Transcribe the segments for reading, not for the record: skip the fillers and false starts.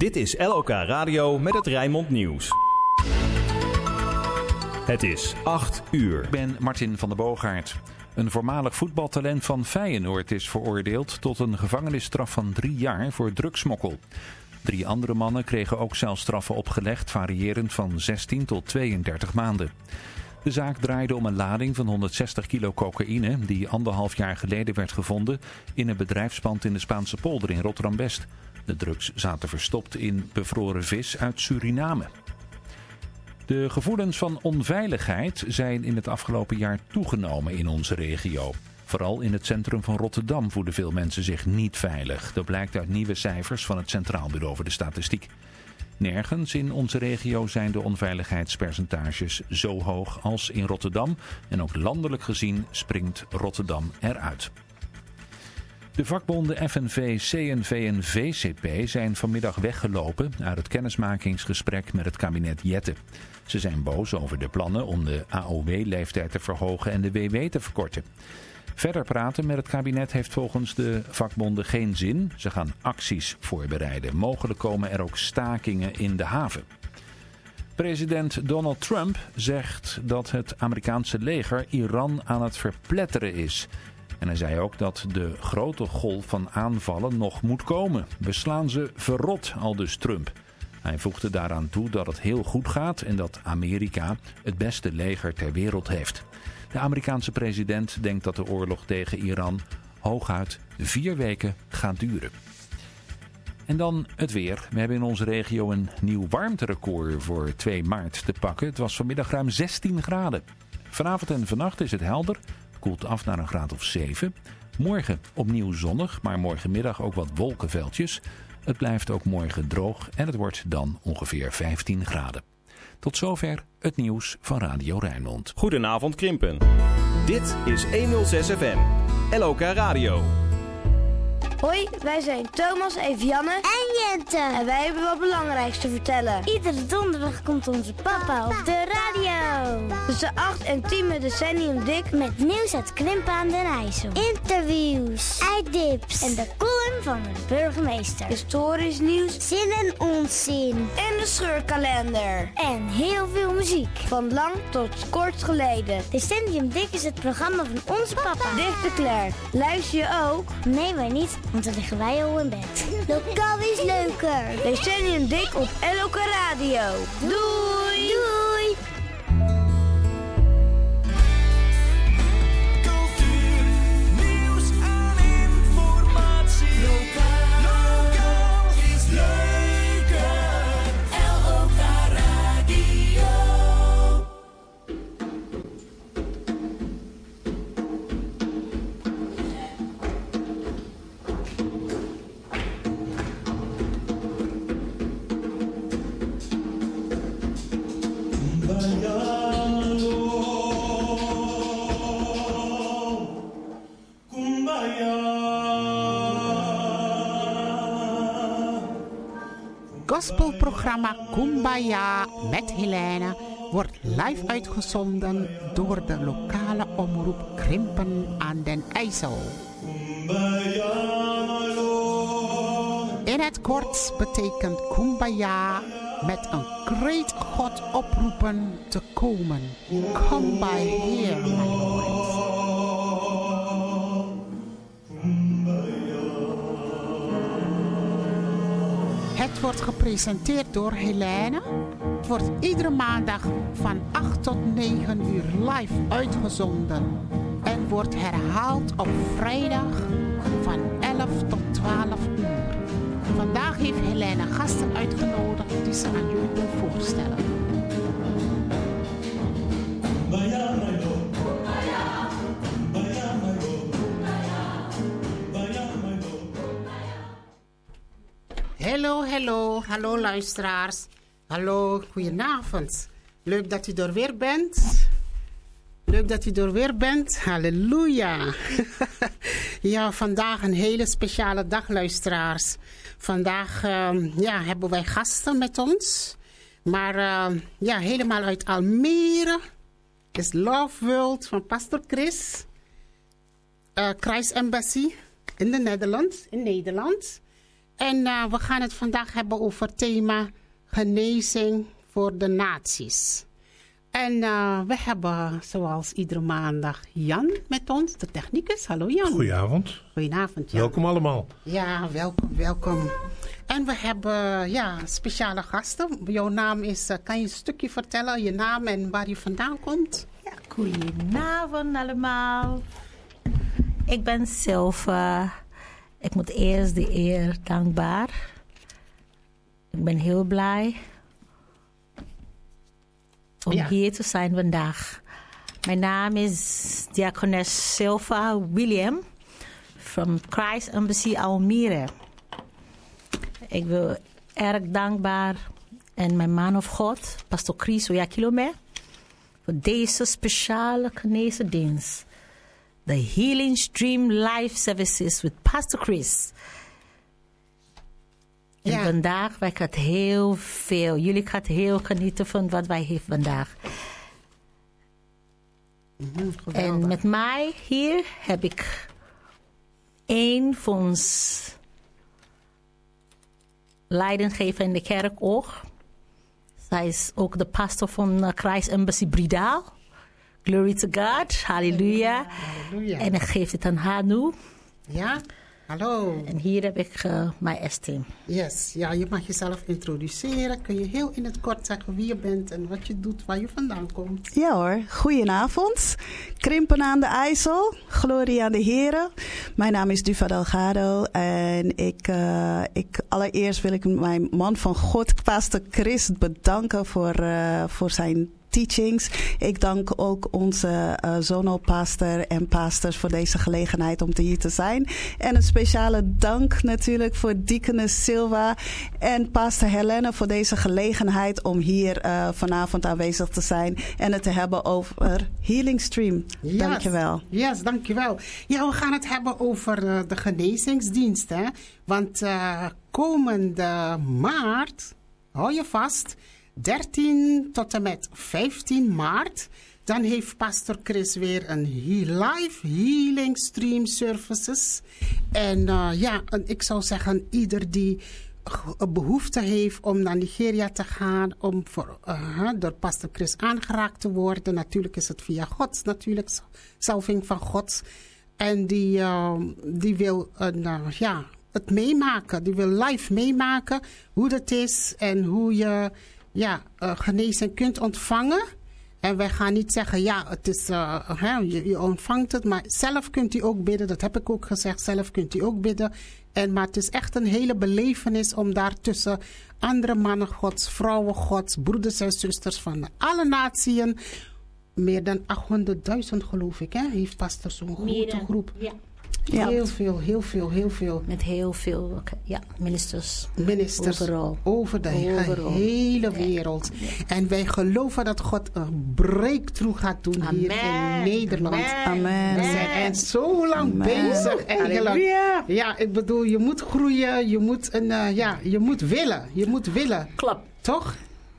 Dit is LOK Radio met het Rijnmond Nieuws. Het is 8 uur. Ik ben Martin van der Boogaard. Een voormalig voetbaltalent van Feyenoord is veroordeeld tot een gevangenisstraf van 3 jaar voor drugsmokkel. 3 andere mannen kregen ook celstraffen opgelegd, variërend van 16 tot 32 maanden. De zaak draaide om een lading van 160 kilo cocaïne die 1,5 jaar geleden werd gevonden in een bedrijfspand in de Spaanse polder in Rotterdam-West. De drugs zaten verstopt in bevroren vis uit Suriname. De gevoelens van onveiligheid zijn in het afgelopen jaar toegenomen in onze regio. Vooral in het centrum van Rotterdam voelen veel mensen zich niet veilig. Dat blijkt uit nieuwe cijfers van het Centraal Bureau voor de Statistiek. Nergens in onze regio zijn de onveiligheidspercentages zo hoog als in Rotterdam. En ook landelijk gezien springt Rotterdam eruit. De vakbonden FNV, CNV en VCP zijn vanmiddag weggelopen uit het kennismakingsgesprek met het kabinet Jette. Ze zijn boos over de plannen om de AOW-leeftijd te verhogen en de WW te verkorten. Verder praten met het kabinet heeft volgens de vakbonden geen zin. Ze gaan acties voorbereiden. Mogelijk komen er ook stakingen in de haven. President Donald Trump zegt dat het Amerikaanse leger Iran aan het verpletteren is. En hij zei ook dat de grote golf van aanvallen nog moet komen. We slaan ze verrot, aldus Trump. Hij voegde daaraan toe dat het heel goed gaat en dat Amerika het beste leger ter wereld heeft. De Amerikaanse president denkt dat de oorlog tegen Iran hooguit 4 weken gaat duren. En dan het weer. We hebben in onze regio een nieuw warmterecord voor 2 maart te pakken. Het was vanmiddag ruim 16 graden. Vanavond en vannacht is het helder. Het koelt af naar een graad of 7. Morgen opnieuw zonnig, maar morgenmiddag ook wat wolkenveldjes. Het blijft ook morgen droog en het wordt dan ongeveer 15 graden. Tot zover het nieuws van Radio Rijnmond. Goedenavond Krimpen. Dit is 106 FM. LOK Radio. Hoi, wij zijn Thomas, Evianne en Jente. En wij hebben wat belangrijks te vertellen. Iedere donderdag komt onze papa op de radio. Tussen 8 en 10 met Decennium Dick. Met nieuws uit Krimpen aan den IJssel. Interviews, uitdips en de column van de burgemeester. Historisch nieuws, zin en onzin. En de scheurkalender. En heel veel muziek. Van lang tot kort geleden. Decennium Dick is het programma van onze papa. Dick de Klerk. Luister je ook? Nee, wij niet. Want dan liggen wij al in bed. Lokaal is leuker. Decennium Dick op LOK Radio. Doei! Doei! Cultuur, nieuws en informatie. Lokaal is leuker. LOK Radio. Gospelprogramma Kumbaya met Helene wordt live uitgezonden door de lokale omroep Krimpen aan den IJssel. In het kort betekent Kumbaya met een kreet God oproepen te komen. Come by here, my Lord. Het wordt gepresenteerd door Helene. Het wordt iedere maandag van 8 tot 9 uur live uitgezonden. En wordt herhaald op vrijdag van 11 tot 12 uur. Vandaag heeft Helene gasten uitgenodigd die ze aan jullie wil voorstellen. Hallo luisteraars. Hallo, goedenavond. Leuk dat u er weer bent. Halleluja. Ja, vandaag een hele speciale dag, luisteraars. Vandaag hebben wij gasten met ons. Maar helemaal uit Almere is Love World van Pastor Chris. Christ Embassy in Nederland. En we gaan het vandaag hebben over het thema genezing voor de naties. En we hebben zoals iedere maandag Jan met ons, de technicus. Hallo Jan. Goedenavond. Goedenavond Jan. Welkom allemaal. Ja, welkom. En we hebben speciale gasten. Jouw naam is, kan je een stukje vertellen, je naam en waar je vandaan komt? Ja, goedenavond allemaal. Ik ben Silva. Ik moet eerst de eer dankbaar. Ik ben heel blij om hier te zijn vandaag. Mijn naam is Diakones Silva William from Christ Embassy Almere. Ik wil erg dankbaar en mijn man of God, Pastor Chris Oyakhilome, voor deze speciale genezendienst. The Healing Stream Life Services with Pastor Chris. En vandaag, wij gaan heel veel. Jullie gaan heel genieten van wat wij hebben vandaag. En met mij hier heb ik een van ons leidinggever in de kerk ook. Zij is ook de pastor van Christ Embassy Bridaal. Glory to God. Halleluja. En ik geef het aan haar nu. Ja, hallo. En hier heb ik mijn S-team. Yes, ja, je mag jezelf introduceren. Kun je heel in het kort zeggen wie je bent en wat je doet, waar je vandaan komt? Ja hoor, goedenavond. Krimpen aan de IJssel, glorie aan de Here. Mijn naam is Duva Delgado en allereerst wil ik mijn man van God, Pastor Chris, bedanken voor zijn teachings. Ik dank ook onze zonopastor en pastors voor deze gelegenheid om hier te zijn. En een speciale dank natuurlijk voor Deaconess Silva en pastor Helene voor deze gelegenheid om hier vanavond aanwezig te zijn en het te hebben over Healing Stream. Yes. Dankjewel. Yes, dankjewel. Ja, we gaan het hebben over de genezingsdienst. Hè? Want komende maart, hou je vast, 13 tot en met 15 maart, dan heeft Pastor Chris weer een live healing stream services. En ik zou zeggen, ieder die een behoefte heeft om naar Nigeria te gaan, om door Pastor Chris aangeraakt te worden. Natuurlijk is het via God, natuurlijk, salving van God. En die wil het meemaken, die wil live meemaken hoe dat is en hoe je genezing kunt ontvangen. En wij gaan niet zeggen, het is, je ontvangt het, maar zelf kunt u ook bidden. Dat heb ik ook gezegd, zelf kunt u ook bidden. Maar het is echt een hele belevenis om daar tussen andere mannen Gods, vrouwen Gods, broeders en zusters van alle naties, meer dan 800.000 geloof ik, hè, heeft pastor zo'n grote groep. Ja. Ja. Heel veel. Met heel veel ministers. Overal. Over de hele wereld. Ja. En wij geloven dat God een breakthrough gaat doen hier in Nederland. Amen. We zijn zo lang bezig. Eigenlijk. Ja, ik bedoel, je moet groeien. Je moet willen. Je moet willen. Klopt. Toch?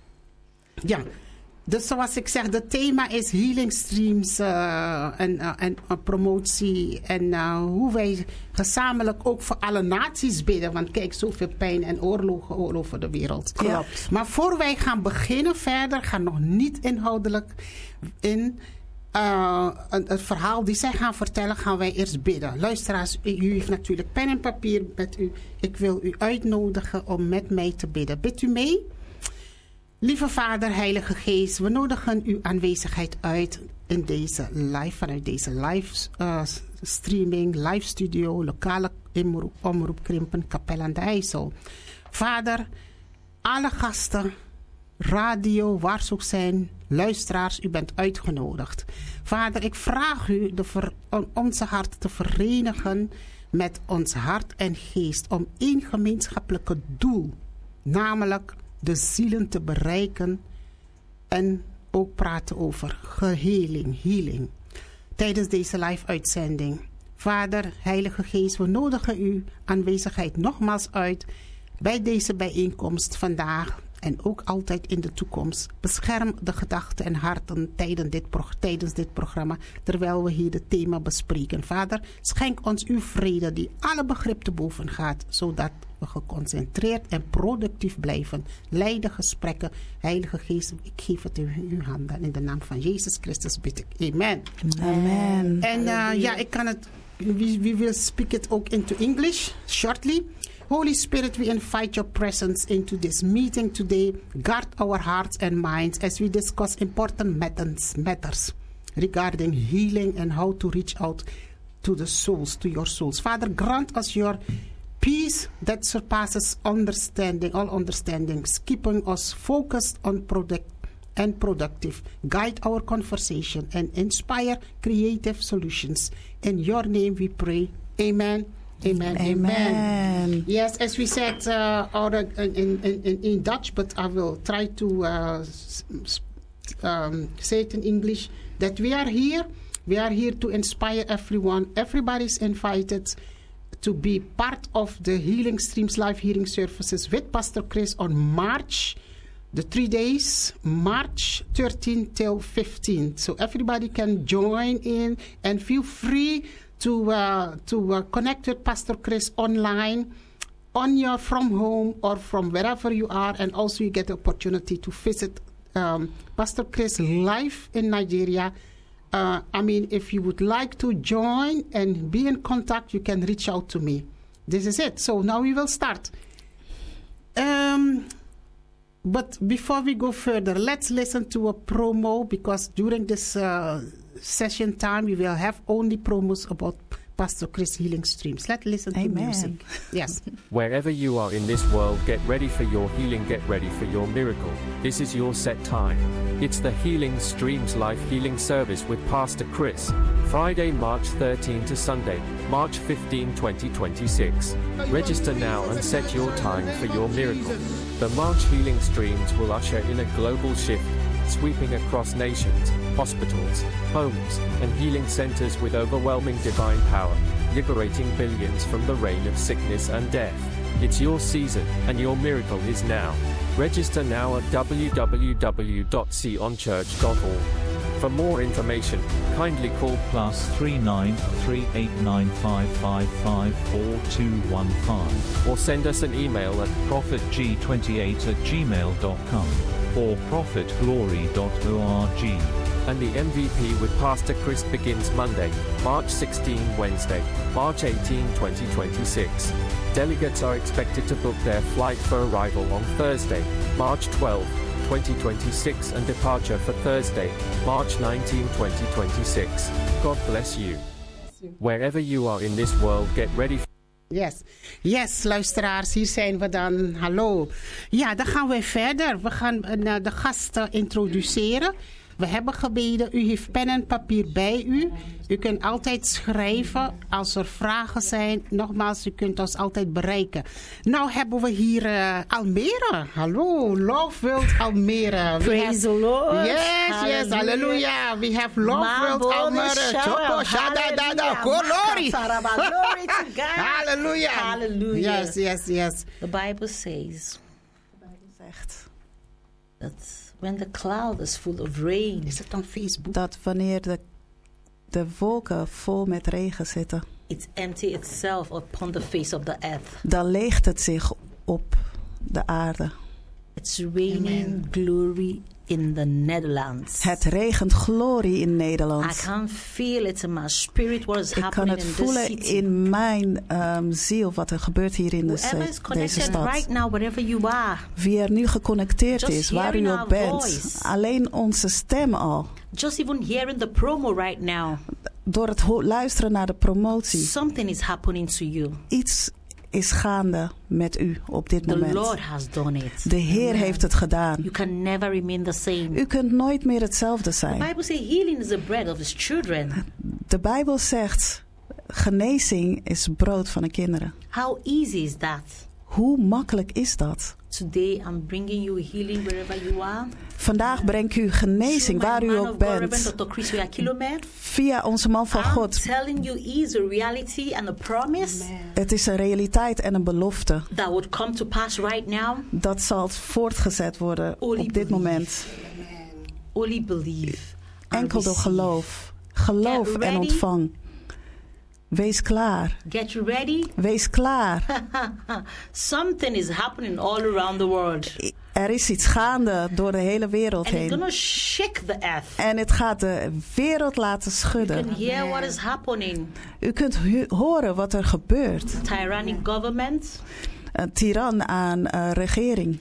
Ja. Dus zoals ik zeg, het thema is healing streams en promotie. En hoe wij gezamenlijk ook voor alle naties bidden. Want kijk, zoveel pijn en oorlogen all over de wereld. Klopt. Maar voor wij gaan beginnen verder, gaan nog niet inhoudelijk in het verhaal die zij gaan vertellen, gaan wij eerst bidden. Luisteraars, u heeft natuurlijk pen en papier met u. Ik wil u uitnodigen om met mij te bidden. Bidt u mee? Lieve Vader, Heilige Geest, we nodigen uw aanwezigheid uit in deze live, vanuit deze live streaming, live studio, lokale omroep Krimpen, Kapel aan de IJssel. Vader, alle gasten, radio, waar ze ook zijn, luisteraars, u bent uitgenodigd. Vader, ik vraag u om onze hart te verenigen met ons hart en geest om één gemeenschappelijke doel, namelijk de zielen te bereiken en ook praten over healing. Tijdens deze live uitzending. Vader, Heilige Geest, we nodigen uw aanwezigheid nogmaals uit bij deze bijeenkomst vandaag. en ook altijd in de toekomst. Bescherm de gedachten en harten tijdens dit programma, terwijl we hier het thema bespreken. Vader, schenk ons uw vrede die alle begrip te boven gaat, zodat we geconcentreerd en productief blijven. Leid de gesprekken. Heilige Geest, ik geef het in uw handen. In de naam van Jezus Christus bid ik. Amen. Amen. En ik kan het, we will speak it ook into English shortly. Holy Spirit, we invite your presence into this meeting today. Guard our hearts and minds as we discuss important matters regarding healing and how to reach out to the souls, to your souls. Father, grant us your peace that surpasses understanding, all understandings, keeping us focused on productive. Guide our conversation and inspire creative solutions. In your name we pray. Amen. Amen. Amen. Yes, as we said in Dutch, but I will try to say it in English, that we are here. We are here to inspire everyone. Everybody's invited to be part of the Healing Streams live healing services with Pastor Chris on March, the 3 days, March 13 till 15. So everybody can join in and feel free to connect with Pastor Chris online from home or from wherever you are, and also you get the opportunity to visit Pastor Chris live in Nigeria. If you would like to join and be in contact, you can reach out to me. This is it. So now we will start. But before we go further, let's listen to a promo, because during this session time, we will have only promos about Pastor Chris Healing Streams. Let's listen to music. Yes. Wherever you are in this world, get ready for your healing, get ready for your miracle. This is your set time. It's the Healing Streams live healing service with Pastor Chris. Friday, March 13 to Sunday, March 15, 2026. Register now and set your time for your miracle. The March Healing Streams will usher in a global shift, sweeping across nations, hospitals, homes, and healing centers with overwhelming divine power, liberating billions from the reign of sickness and death. It's your season, and your miracle is now. Register now at www.sionchurch.org. For more information, kindly call +39 3895554 or send us an email at prophetg28@gmail.com or prophetglory.org. And the MVP with Pastor Chris begins Monday, March 16, Wednesday, March 18, 2026. Delegates are expected to book their flight for arrival on Thursday, March 12, 2026, and departure for Thursday, March 19, 2026. God bless you. Wherever you are in this world, get ready. Yes, luisteraars, hier zijn we dan. Hallo. Ja, dan gaan we verder. We gaan de gasten introduceren. We hebben gebeden, u heeft pen en papier bij u. U kunt altijd schrijven als er vragen zijn. Nogmaals, u kunt ons altijd bereiken. Nou hebben we hier Almere. Hallo, Love World Almere. Praise the Lord. Yes, hallelujah. We have Love World Almere. Choco, shadadada, glory. Glory to God. Hallelujah. Hallelujah. Yes. The Bible says that when the cloud is full of rain. Is het on Facebook? Dat wanneer de wolken vol met regen zitten, It empty itself upon the face of the earth. Dan leegt het zich op de aarde. It's raining glory in the Netherlands. Het regent glorie in Nederland. I can feel it in my spirit what is Ik kan happening het in voelen this city. in mijn ziel wat er gebeurt hier in Whoever is deze connected stad. right now, wherever you are. Wie er nu geconnecteerd Just is, waar u hearing ook our bent. voice. Alleen onze stem al. Just even hearing the promo right now. Door het luisteren naar de promotie. Something is happening to you. Iets is gaande met u op dit The moment. Lord has done it. De Heer heeft het gedaan. You can never remain the same. U kunt nooit meer hetzelfde The zijn. Bible says healing is the bread of his children. De Bijbel zegt, genezing is brood van de kinderen. How easy is that? Hoe makkelijk is dat? Today I'm bringing you healing wherever you are. Vandaag breng ik u genezing waar u ook bent. Via onze man van God. I'm telling you is a reality and a promise. Het is een realiteit en een belofte. That would come to pass right now. Dat zal voortgezet worden op dit moment. Only believe. Enkel door geloof. Geloof en ontvang. Wees klaar. Get ready. Wees klaar. Something is happening all around the world. Er is iets gaande door de hele wereld heen. And it's gonna shake the earth. En het gaat de wereld laten schudden. You can hear what is happening. U kunt horen wat er gebeurt. Tyrannic government. Een tiran aan regering.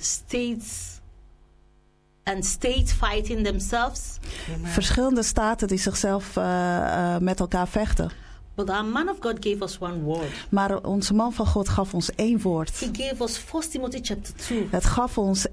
States fighting themselves. Verschillende staten die zichzelf met elkaar vechten. But our man of God gave us one word. Maar onze man van God gaf ons één woord. He gave us 1 Timothy chapter 2. Het gaf ons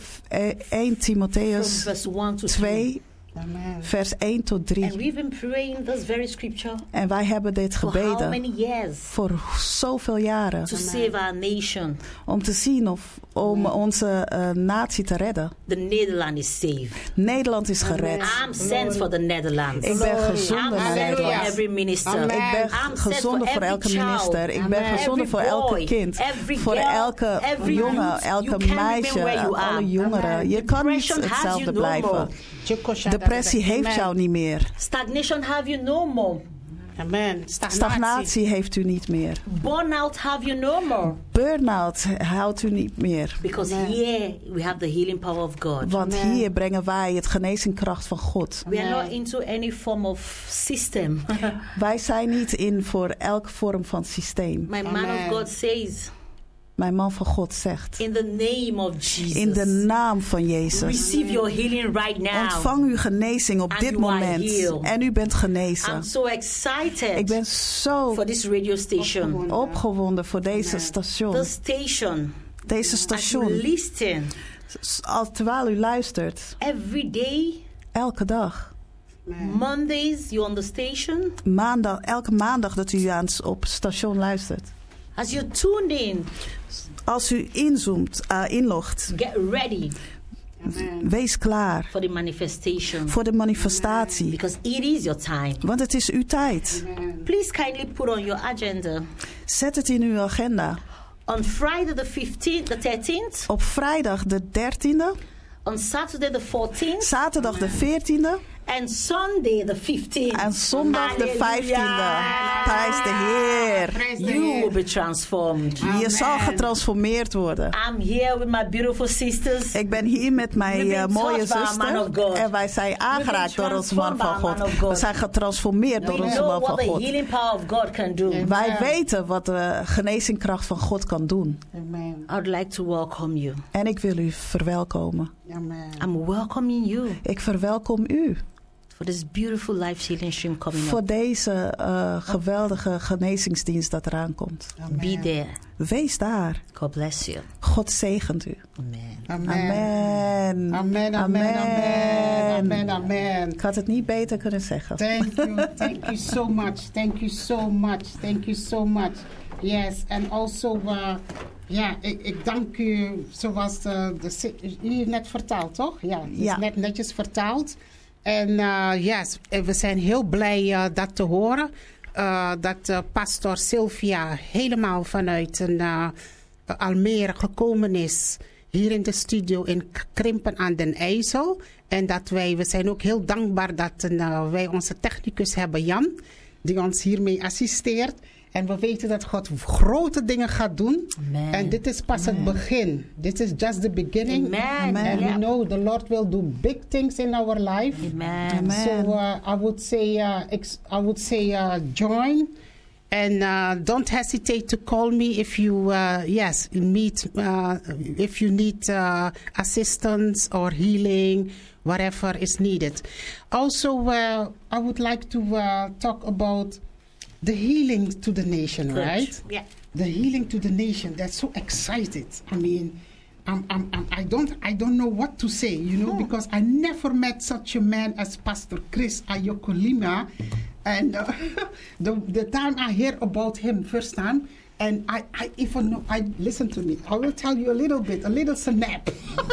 1 Timotheus 2. Amen. Vers 1 tot 3. And we've been praying this very scripture. En wij hebben dit gebeden. For how many years? Voor zoveel jaren. To save our nation. Om te zien om onze natie te redden. The Netherlands is saved. Nederland is gered. I'm sent for the Netherlands. Ik ben gezonden naar Nederland. For every minister. Ik ben gezonden voor elke minister. Ik ben gezonden voor elke kind. Voor elke jongen, elke meisje, alle jongeren. Je kan niet hetzelfde blijven. Depressie heeft jou niet meer. Stagnation have you no more. Amen. Stagnatie heeft u niet meer. Burnout have you no more. Burnout houdt u niet meer. Because here we have the healing power of God. Want hier brengen wij het genezingkracht van God. We are not into any form of system. Wij zijn niet in voor elke vorm van systeem. My man of God says. Mijn man van God zegt. In the name of Jesus. In de naam van Jezus. Receive your healing right now. Ontvang uw genezing op dit moment. En u bent genezen. I'm so excited. Ik ben zo for this radio station. Opgewonden voor deze station. The station. Deze station. Listen. Terwijl u luistert. Every day. Elke dag. Mondays you on the station. Elke maandag dat u op station luistert. As you tuned in. Als u inlogt. Get ready. Wees klaar. For the manifestation. Voor de manifestatie. Because it is your time. Want het is uw tijd. Please kindly put on your agenda. Zet het in uw agenda. On Friday the 13th. Op vrijdag de 13e. On Saturday the 14th. Zaterdag de 14e. And Sunday the 15th. En zondag de 15e. Prijs de Heer. You will be transformed. Je zal getransformeerd worden. I'm here with my beautiful sisters. Ik ben hier met mijn mooie zuster. En wij zijn aangeraakt door onze man van God. We zijn getransformeerd door onze man van God. Wij weten wat de genezingkracht van God kan doen. I would like to welcome you. En ik wil u verwelkomen. I'm welcoming you. Ik verwelkom u. For this beautiful life healing stream coming up. Voor deze geweldige genezingsdienst dat eraan komt. Be there. Wees daar. God bless you. God zegent u. Amen. Amen. Amen. Amen. Amen. Amen. Ik had het niet beter kunnen zeggen. Thank you. Thank you so much. Thank you so much. Thank you so much. Yes, and also, ik dank u zoals u heeft net vertaald, toch? Ja, het is net netjes vertaald. En yes, we zijn heel blij dat te horen. Dat pastor Sylvia helemaal vanuit Almere gekomen is. Hier in de studio in Krimpen aan den IJssel. En dat we zijn ook heel dankbaar dat wij onze technicus hebben, Jan. Die ons hiermee assisteert. En we weten dat God grote dingen gaat doen. Amen. En dit is pas het begin. This is just the beginning. Amen. And we know the Lord will do big things in our life. Amen. Amen. So I would say join. And don't hesitate to call me if you if you need assistance or healing, whatever is needed. Also, I would like to talk about the healing to the nation, Good. right? Yeah. The healing to the nation. That's so excited. I mean, I don't know what to say, because I never met such a man as Pastor Chris Ayokolima. And the time I hear about him first time, And I even know, listen to me. I will tell you a little snap.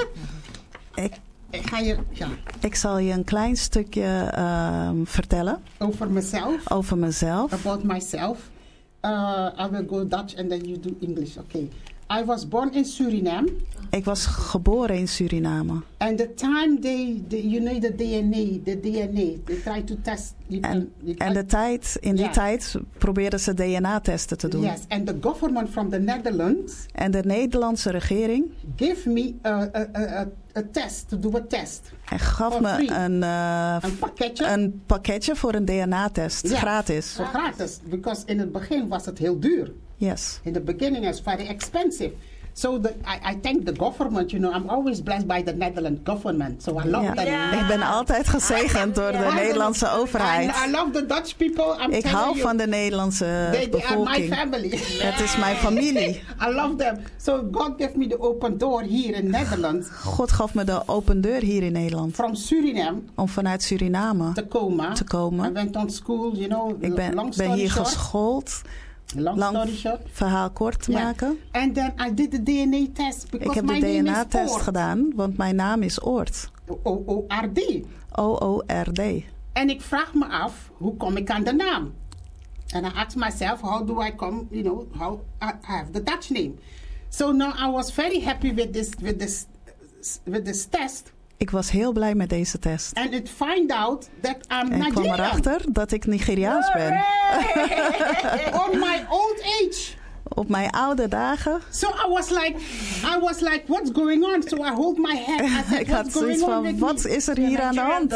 Ik zal je een klein stukje vertellen. Over mezelf. About myself. I will go Dutch and then you do English. Okay. I was born in Suriname. Ik was geboren in Suriname. And the time they the DNA, they try to test. In die tijd probeerden ze DNA-testen te doen. Yes, and the government from the Netherlands. En de Nederlandse regering. Give me a test, to do a test. En gaf me een pakketje voor een DNA-test, yes, gratis. Gratis, because in het begin was het heel duur. Yes. In the beginning, it's very expensive. So I thank the government. I'm always blessed by the Netherlands government. So I love that. Yeah. Ik ben altijd gezegend door de Nederlandse overheid. I love the Dutch people. Ik hou van de Nederlandse bevolking. They are my family. Het is mijn familie. I love them. So God gave me the open door here in Netherlands. God gaf me de open deur hier in Nederland. From Suriname. Om vanuit Suriname te komen. I went on school, Ik ben hier geschoold. Lang verhaal kort te maken. And then I did the DNA test. Ik heb de DNA-test gedaan, want mijn naam is Oort. O-O-R-D. O-O-R-D. En ik vraag me af, hoe kom ik aan de naam? And I asked myself, how do I come, how I have the Dutch name. So now I was very happy with this test. Ik was heel blij met deze test. And it find out that I'm Nigerian. En ik kwam erachter dat ik Nigeriaans ben. On my old age. Op mijn oude dagen. So I was like, what's going on? So I hold my head. I said, ik had zoiets van, wat is er hier aan de hand?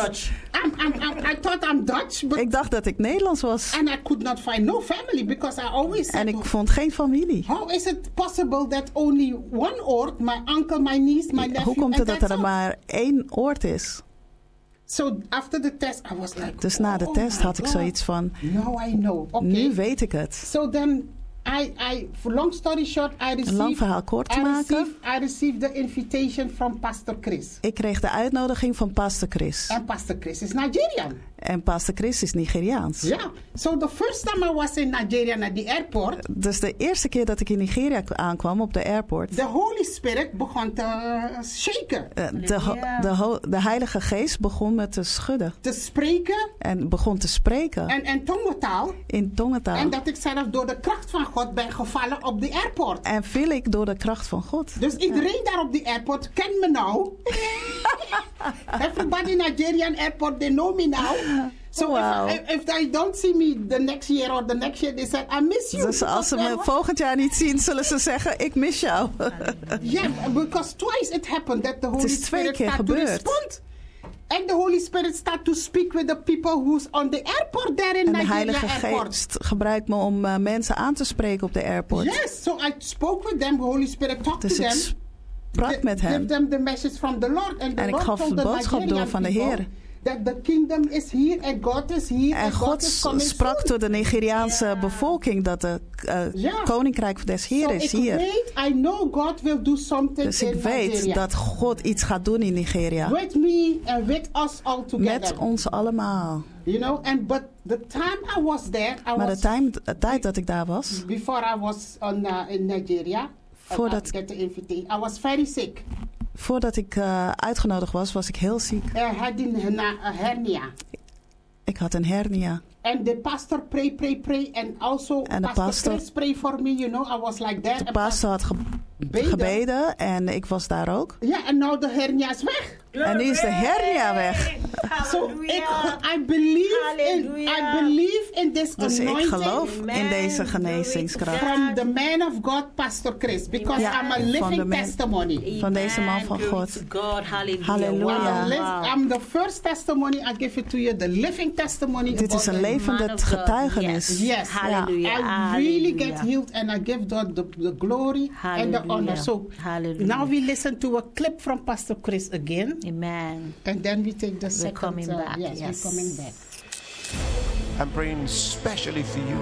I thought I'm Dutch. But ik dacht dat ik Nederlands was. And I could not find no family because I always said. En ik vond geen familie. How is it possible that only one Oort, my uncle, my niece, my nephew, hoe komt het dat er maar één Oort is? So after the test, I was like. Dus na de test had ik zoiets van. Now I know. Okay. Nu weet ik het. So then. For long story short, een lang verhaal kort te maken. I received the invitation from Pastor Chris. Ik kreeg de uitnodiging van Pastor Chris. And Pastor Chris is Nigerian. En Pastor Chris is Nigeriaans. Ja. Yeah. So the first time I was in Nigeria at the airport. Dus de eerste keer dat ik in Nigeria aankwam op de airport. The Holy Spirit begon te shaken. De Heilige Geest begon me te schudden. Te spreken. En begon te spreken. En tongentaal. In tongentaal. En dat ik zelf door de kracht van God ben gevallen op de airport. En viel ik door de kracht van God. Dus iedereen daar op de airport kent me nou. Everybody in Nigerian airport, they know me now. So if they don't see me the next year or the next year, they said, I miss you. Dus als ze me volgend jaar niet zien, zullen ze zeggen, ik mis jou. Yeah, because twice it happened that the Holy Spirit started to respond. And the Holy Spirit start to speak with the people who's on the airport there in Nigeria airport. En de Heilige Geest gebruikt me om mensen aan te spreken op de airport. Yes, so I spoke with them. The Holy Spirit talked dus to them. Sprak met hem. Give them the message from the Lord. And ik gaf de boodschap door van de Heer. That the kingdom is here and God is here. En God sprak tot de Nigeriaanse bevolking dat de koninkrijk des Heer is hier. I know God will do something dus ik weet dat God iets gaat doen in Nigeria. With me and with us all together. Met ons allemaal. But the time I was there, maar de tijd dat ik daar was. Before I was in Nigeria, voordat I I was very sick. Voordat ik uitgenodigd was ik heel ziek. I had een hernia. Ik had een hernia. And the pastor pray. And also pastor Chris pray for me, I was like that. De pastor had gebeden en ik was daar ook. Ja, en nou de hernia is weg. En nu is de hernia weg. So I believe in this dus anointing. Ik geloof in deze genezingskracht. From the man of God, Pastor Chris. Because I'm a living testimony. Van deze man van God. Halleluja. I'm the first testimony. I give it to you. The living testimony. Dit is een levende getuigenis. Yes. Hallelujah. I really get healed and I give God the glory and the honor. So now we listen to a clip from Pastor Chris again. Amen. And then we take the second. We're coming back. Yes, we're coming back. I'm praying especially for you.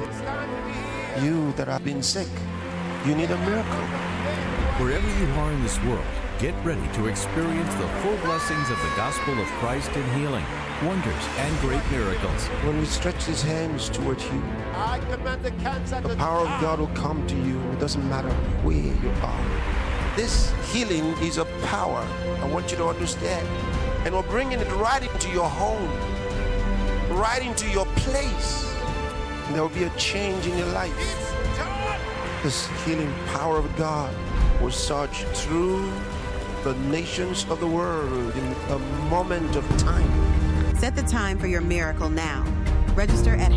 You that have been sick. You need a miracle. Wherever you are in this world, Get ready to experience the full blessings of the gospel of Christ in healing, wonders, and great miracles. When we stretch his hands toward you, I command the cancer the to power of God will come to you. It doesn't matter where you are. This healing is a power. I want you to understand. And we're bringing it right into your home, right into your place. And there will be a change in your life. This healing power of God will surge through the nations of the world in a moment of time. Set the time for your miracle now. Register at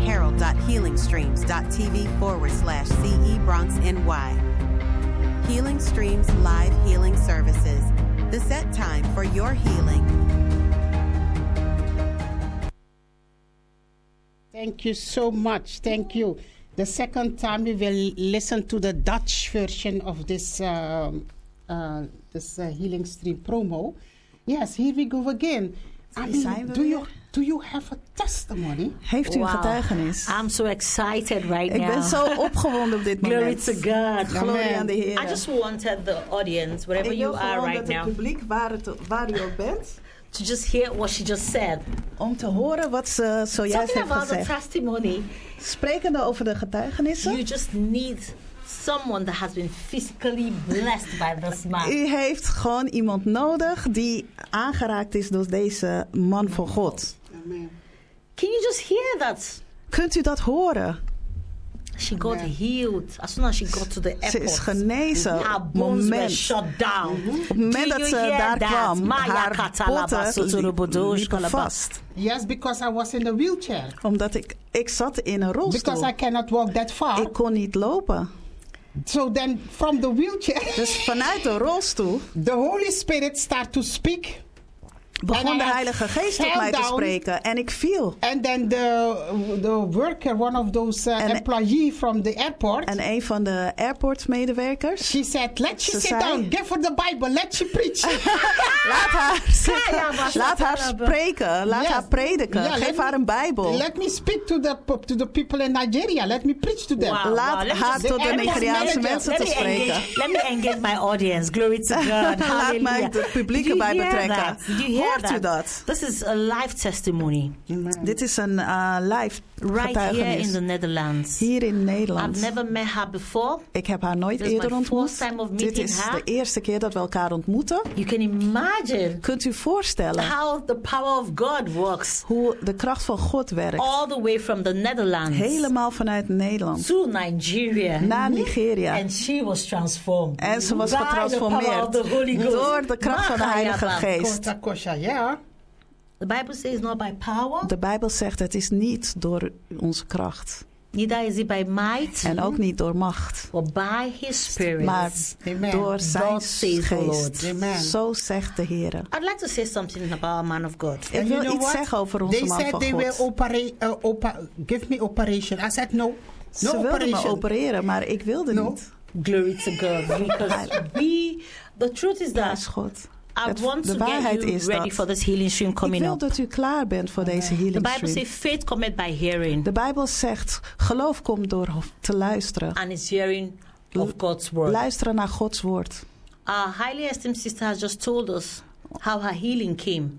herald.healingstreams.tv/CE Bronx NY. Healing Streams Live Healing Services. The set time for your healing. Thank you so much. Thank you. The second time we will listen to the Dutch version of this Healing Stream promo. Yes, here we go again. Do you have a testimony? Heeft u een getuigenis? I'm so excited right now. Ik ben zo opgewonden op dit moment. Glory to God. Glorie aan de Heer. I just wanted the audience, wherever you are right now, het publiek, waar u ook bent, to just hear what she just said. Om te horen wat ze zojuist heeft about gezegd. The testimony. Sprekende over de getuigenissen. You just need someone that has been physically blessed by this man. U heeft gewoon iemand nodig die aangeraakt is door deze man van God. Amen. Can you just hear that? Kunt u dat horen? She got healed as soon as she got to the airport. Ze is genezen Her bones were shut down. Op het moment dat ze daar kwam, haar botten liepen vast. Yes, because I was in a wheelchair. Omdat ik zat in een rolstoel. Because I cannot walk that far. Ik kon niet lopen. So then from the wheelchair. Dus vanuit de rolstoel. The Holy Spirit start to speak. Begon de Heilige Geest tot mij te spreken en ik viel. And then the worker, one of those employee from the airport. En een van de airportmedewerkers. She said, let you sit down, give her the Bible, let you preach. laat haar spreken, laat haar prediken. Geef haar een Bijbel. Let me speak to the people in Nigeria. Let me preach to them. Wow, laat haar tot de Nigeriaanse mensen te spreken. Let me engage my audience. Glory to God. Laat mij het publiek erbij betrekken. Hoort u dat? This is a live testimony. Dit is een live right getuigenis. Here in the Netherlands. Hier in Nederland. I've never met her before. Ik heb haar nooit eerder ontmoet. Dit is de eerste keer dat we elkaar ontmoeten. You can imagine. Kunt u voorstellen how the power of God works. Hoe de kracht van God werkt. All the way from the Netherlands. Helemaal vanuit Nederland. To Nigeria. Naar Nigeria. And she was transformed. En ze was getransformeerd door de kracht van de Heilige Geest. Yeah. The Bible says not by power. De Bijbel zegt het is niet door onze kracht. Neither is it by might. En ook niet door macht. But by His Spirit. Maar door zijn Geest. Zo zegt de Heer. I'd like to say something about a man of God. Ik wil iets zeggen over onze man van God. They said they will give me operation. I said no. Ze wilden me opereren, maar ik wilde niet. Glory to God. Because the truth is that. God. I want to get you ready for this healing stream coming up. Ik wil dat u klaar bent voor deze healing stream. The Bible says faith cometh by hearing. De Bijbel zegt geloof komt door te luisteren. And it's hearing of God's word. Luisteren naar Gods woord. Our highly esteemed sister has just told us how her healing came.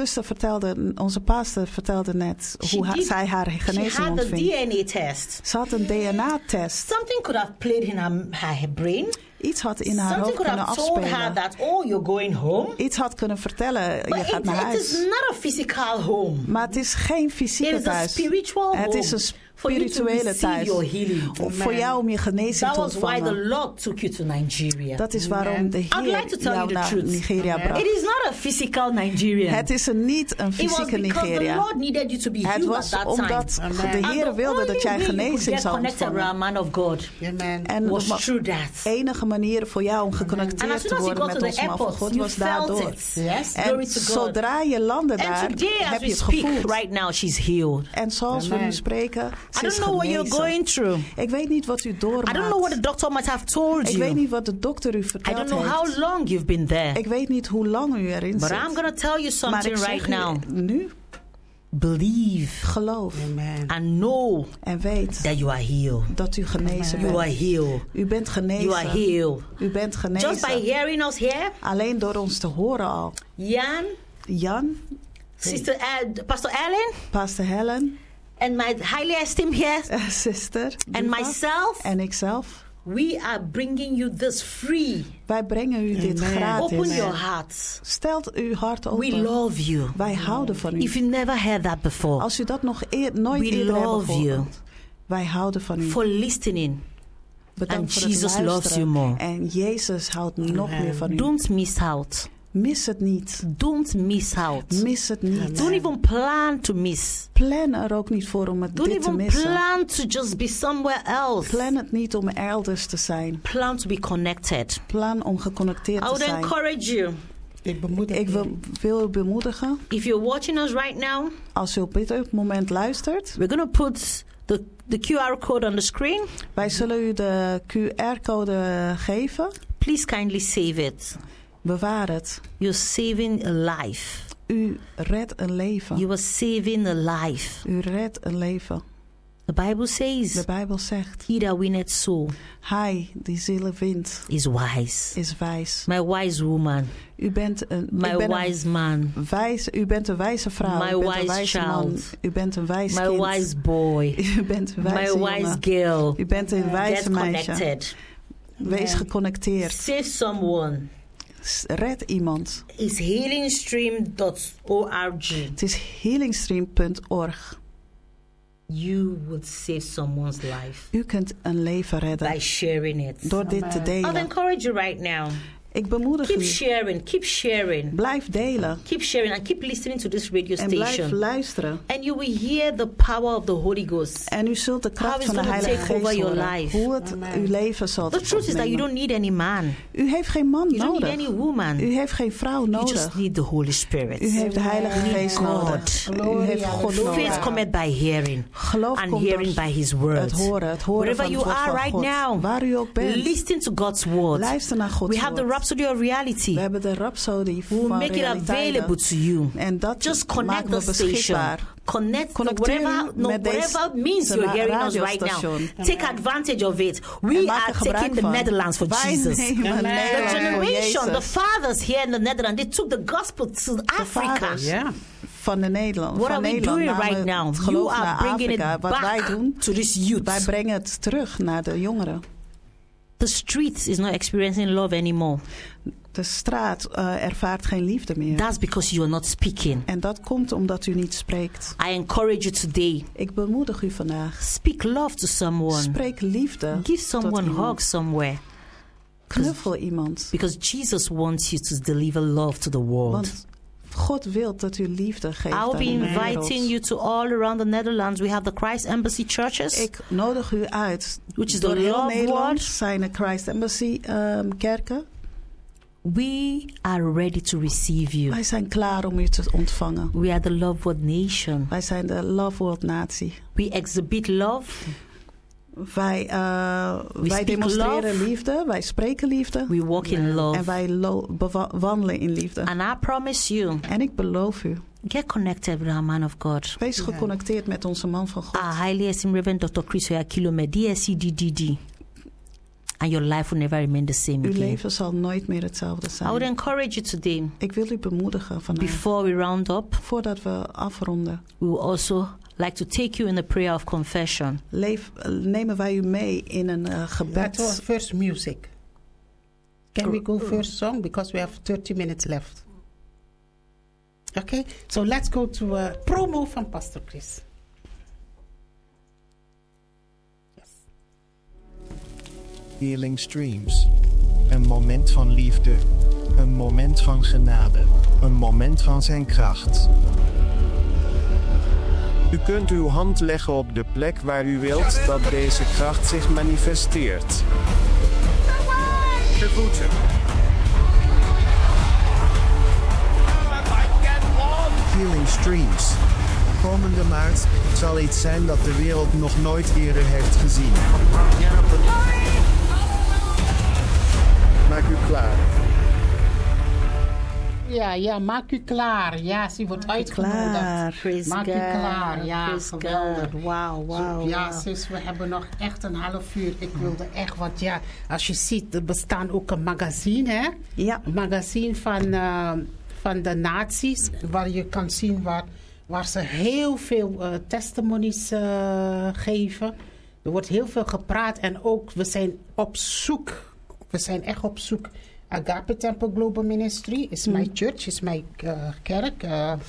Onze pastor vertelde net hoe zij haar genezing ontving. She had a DNA test. Ze had een DNA-test. Something could have played in her brain. Iets had in haar hoofd kunnen afspelen. You're going home. Iets had kunnen vertellen, je gaat naar huis. It is not a physical home. Maar het is geen fysieke thuis. Het is een spirituele thuis. Voor jou om je genezing te ontvangen. That was why the Lord took you to Nigeria. Dat is waarom de Heer jou naar Nigeria bracht. It is not a physical Nigeria. Het is niet een fysieke Nigeria. The Lord needed you to be het was omdat de Heer wilde dat jij genezing zou ontvangen. En de enige manier voor jou om geconnecteerd te worden met onze man van God was daardoor. En zodra je landde daar, heb je het gevoeld. En zoals we nu spreken, I don't know what you're going through. Ik weet niet wat u doormaakt. I don't know what the doctor might have told you. Ik weet niet wat de dokter u verteld heeft. I don't know how long you've been there. Ik weet niet hoe lang u erin zit. But I'm going to tell you something right now. Nu? Believe. Geloof. And know. En weet. That you are healed. Dat u genezen bent. You are healed. U bent genezen. You are healed. U bent genezen. Just by hearing us here. Alleen door ons te horen al. Jan. Sister Pastor Ellen. Pastor Helen. And my highly esteemed here. Sister. And myself. En ikzelf. We are bringing you this free. Wij brengen u dit gratis. Open your hearts. Stelt uw hart open. We love you. Wij houden van u. If you never heard that before. Als u dat nog nooit eerder hebt gehoord. Wij houden van u. For listening. Bedankt and voor Jesus het loves you more. En Jezus houdt nog meer van u. Don't miss out. Mis het niet. Don't miss out. Mis het niet. Don't even plan to miss. Plan er ook niet voor om dit te missen. Don't even plan to just be somewhere else. Plan het niet om elders te zijn. Plan to be connected. Plan om geconnecteerd te zijn. I would encourage you. Ik wil u bemoedigen. If you're watching us right now. Als u op dit moment luistert. We're going to put the QR code on the screen. Wij zullen u de QR-code geven. Please kindly save it. Bewaar het. You're saving a life. U redt een leven. You are saving a life. U redt een leven. The Bible says. De Bijbel zegt. He that winneth soul. Hij die zielen wint. Is wise. Is wijs. My wise woman. U bent een. My wise man. U bent een wijze vrouw. My wise child. Man. U bent een wijs kind. My wise boy. U bent een wijze My wise girl. U bent een wijze meisje. Connected. Wees geconnecteerd. Save someone. Red iemand. Is healingstream.org. Het is healingstream.org. You would save someone's life. U kunt een leven redden. By sharing it. Door dit te delen. I'll encourage you right now. Ik bemoedig u. Keep sharing. Blijf delen. Keep sharing and keep listening to this radio station. En blijf luisteren. And you will hear the power of the Holy Ghost. En u zult de kracht van de Heilige Geest horen. Hoe het uw leven zal The truth is that you don't need any man. U heeft geen man nodig. You don't need any woman. U heeft geen vrouw nodig. You just need the Holy Spirit. U heeft de Heilige Geest nodig. U heeft God nodig. Faith cometh by hearing. Geloof and hearing by His word. Het horen Wherever van you are right now. Waar u ook bent. Listen to God's word. Luister naar Gods We have the Rhapsody of Reality. We hebben de Rhapsody van we'll make it available to you. En dat just connect maken we beschikbaar. Connect whatever means you're hearing us right now. Take advantage of it. We are taking the Netherlands for Jesus. The generation, the fathers here in the Netherlands, they took the gospel to Africa. Van de Nederland. What are we doing right now? You are bringing it back to this youth. Wij brengen het terug naar de jongeren. The street is not experiencing love anymore. De straat ervaart geen liefde meer. That's because you are not speaking. En dat komt omdat u niet spreekt. I encourage you today. Ik bemoedig u vandaag. Speak love to someone. Spreek liefde. Give someone a hug somewhere. Knuffel iemand. Because Jesus wants you to deliver love to the world. Want God wil dat u liefde geeft aan de wereld. I'll be inviting you to all around the Netherlands. We have the Christ Embassy churches. Ik nodig u uit. Which is door the heel love Nederland word. zijn de Christ Embassy kerken. We are ready to receive you. Wij zijn klaar om u te ontvangen. We are the Love World Nation. Wij zijn de Love World Natie. We exhibit love. Wij demonstreren love. Liefde. Wij spreken liefde. We walk in love. En wij wandelen in liefde. And I promise you. En ik beloof u. Get connected with our man of God. Wees geconnecteerd met onze man van God. Our highly esteemed Reverend Dr. Chris Oyakhilome, DSCDDD. And your life will never remain the same Uw again. leven zal nooit meer hetzelfde zijn. I would encourage you today. Ik wil u bemoedigen vandaag. Before we round up. Voordat we afronden. We will also like to take you in a prayer of confession. Nemen wij u mee in een gebed. That was first music. Can we go first song? Because we have 30 minutes left. Okay, so let's go to a promo van Pastor Chris. Healing Streams. Een moment van liefde. Een moment van genade. Een moment van zijn kracht. U kunt uw hand leggen op de plek waar u wilt dat deze kracht zich manifesteert. De voeten. Healing Streams. Komende maart zal iets zijn dat de wereld nog nooit eerder heeft gezien. Maak u klaar. Ja, maak u klaar. Ja, ze wordt uitgenodigd. Maak u klaar. Ja, geweldig. Wauw. Ja, sis, we hebben nog echt een half uur. Ik wilde echt wat, als je ziet, er bestaan ook een magazine, hè? Ja. Een magazine van de naties, waar je kan zien waar ze heel veel testimonies geven. Er wordt heel veel gepraat en ook, we zijn op zoek. We zijn echt op zoek. Agape Temple Global Ministry is mijn church, is mijn kerk.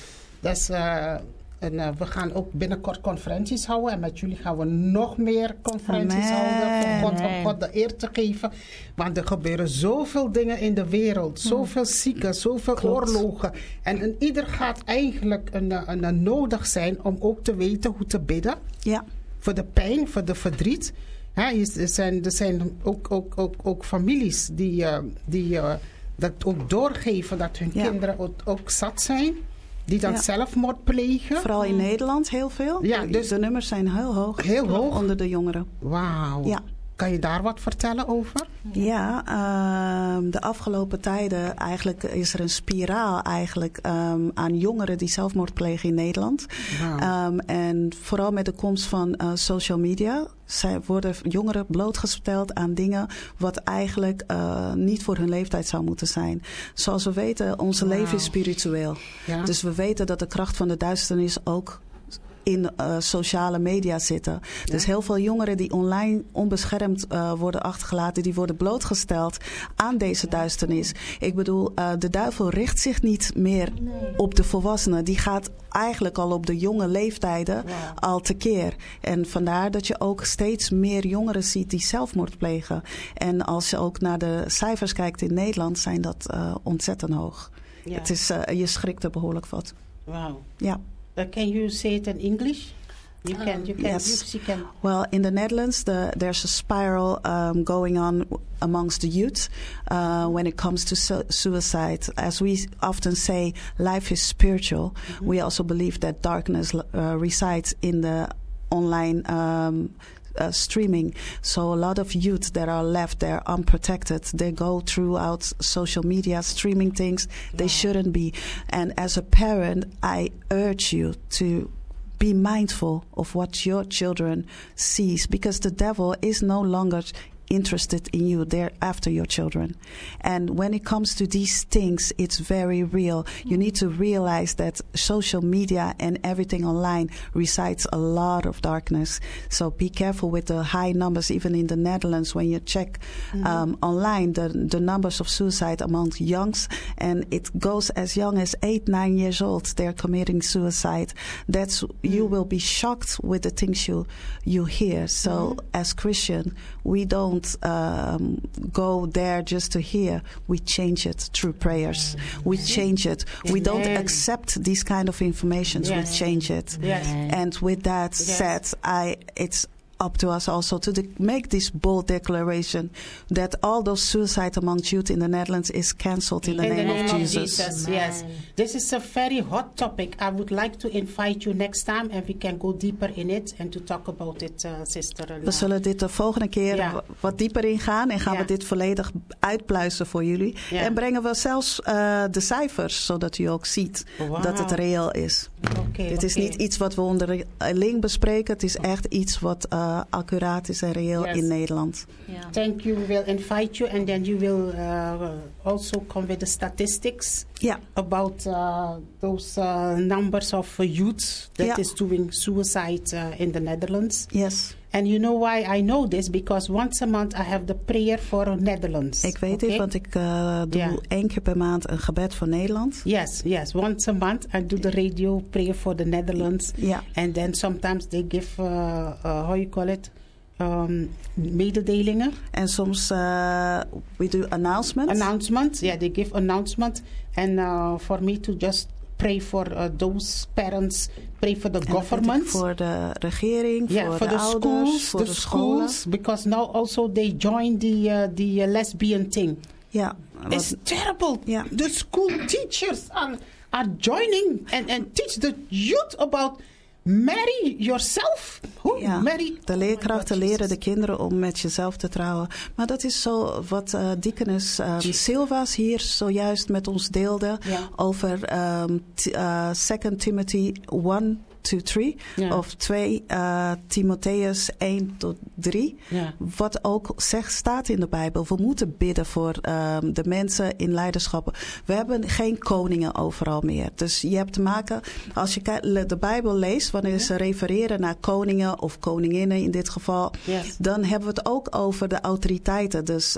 We gaan ook binnenkort conferenties houden. En met jullie gaan we nog meer conferenties houden. Om God de eer te geven. Want er gebeuren zoveel dingen in de wereld. Zoveel zieken, zoveel oorlogen. En ieder gaat eigenlijk een nodig zijn om ook te weten hoe te bidden. Ja. Voor de pijn, voor de verdriet. Er zijn ook families die dat ook doorgeven. Dat hun kinderen ook zat zijn. Die dan zelfmoord plegen. Vooral in Nederland heel veel. Ja, dus de nummers zijn heel hoog. Heel hoog? Onder de jongeren. Wauw. Ja. Kan je daar wat vertellen over? Ja, de afgelopen tijden eigenlijk is er een spiraal aan jongeren die zelfmoord plegen in Nederland. Wow. En vooral met de komst van social media worden jongeren blootgesteld aan dingen wat eigenlijk niet voor hun leeftijd zou moeten zijn. Zoals we weten, onze leven is spiritueel. Ja. Dus we weten dat de kracht van de duisternis ook in sociale media zitten. Ja. Dus heel veel jongeren die online onbeschermd worden achtergelaten, die worden blootgesteld aan deze duisternis. Ik bedoel, de duivel richt zich niet meer op de volwassenen. Die gaat eigenlijk al op de jonge leeftijden al tekeer. En vandaar dat je ook steeds meer jongeren ziet die zelfmoord plegen. En als je ook naar de cijfers kijkt in Nederland, zijn dat ontzettend hoog. Ja. Het is, je schrikt er behoorlijk wat. Wauw. Ja. Can you say it in English? You can. Yes. You can. Well, in the Netherlands, there's a spiral going on amongst the youth when it comes to suicide. As we often say, life is spiritual. Mm-hmm. We also believe that darkness resides in the online streaming. So a lot of youth that are left there unprotected, they go throughout social media streaming things they shouldn't be. And as a parent, I urge you to be mindful of what your children sees, because the devil is no longer interested in you. They're after your children. And when it comes to these things, it's very real. You need to realize that social media and everything online resides a lot of darkness. So be careful with the high numbers, even in the Netherlands, when you check online, the numbers of suicide among youngs, and it goes as young as 8-9 years old, they're committing suicide. You will be shocked with the things you hear. So as Christian, we don't go there just to hear. We change it through prayers. We change it. We don't accept these kind of information. We change it. Yes. And with that said, it's up to us also to make this bold declaration that all those suicide among youth in the Netherlands is cancelled in the name of Jesus. Yes. This is a very hot topic. I would like to invite you next time and we can go deeper in it and to talk about it, sister. We zullen dit de volgende keer wat dieper ingaan en gaan we dit volledig uitpluizen voor jullie. Ja. En brengen we zelfs de cijfers, zodat u ook ziet dat het reëel is. Dit is niet iets wat we onderling bespreken. Het is echt iets wat accuraat is en reëel in Nederland. Thank you. We will invite you and then you will also come with the statistics about those numbers of youth that is doing suicide in the Netherlands. Yes. And you know why I know this? Because once a month I have the prayer for Netherlands. Ik weet dit, want ik doe 1 keer per maand een gebed voor Nederland. Yes. Once a month I do the radio prayer for the Netherlands. Yeah. And then sometimes they give, how you call it? Mededelingen. En soms we do announcements. Announcements, they give announcement. And for me to just pray for those parents, pray for the government. Voor de regering, voor de ouders, schools, voor de schools. Because now also they join the lesbian thing. Yeah. It's terrible. Yeah. The school teachers are joining and teach the youth about marry yourself. De leerkrachten leren de kinderen om met jezelf te trouwen. Maar dat is zo wat Deaconess Silva's hier zojuist met ons deelde over 2 Timothy 1 to 3 of 2 Timotheus 1 tot 3. Ja. Wat ook staat in de Bijbel. We moeten bidden voor de mensen in leiderschappen. We hebben geen koningen overal meer. Dus je hebt te maken, als je de Bijbel leest, wanneer ze refereren naar koningen of koninginnen in dit geval, dan hebben we het ook over de autoriteiten. Dus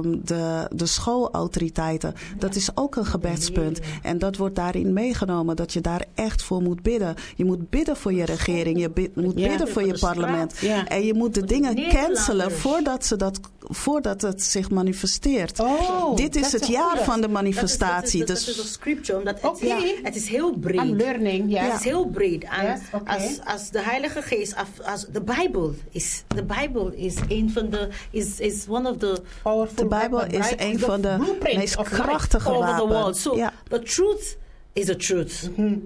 de schoolautoriteiten. Dat is ook een gebedspunt. En dat wordt daarin meegenomen, dat je daar echt voor moet bidden. Je moet bidden voor je regering. Je moet bidden voor je parlement. Ja. En je moet de dingen cancelen voordat het zich manifesteert. Dit is het jaar van de manifestatie. Dat is een scripture. Omdat het is heel breed. I'm learning. Het is heel breed. En als de Heilige Geest, als de Bijbel is een van de is one of the de Bijbel is een van de meest krachtige wapens. So the truth is the truth.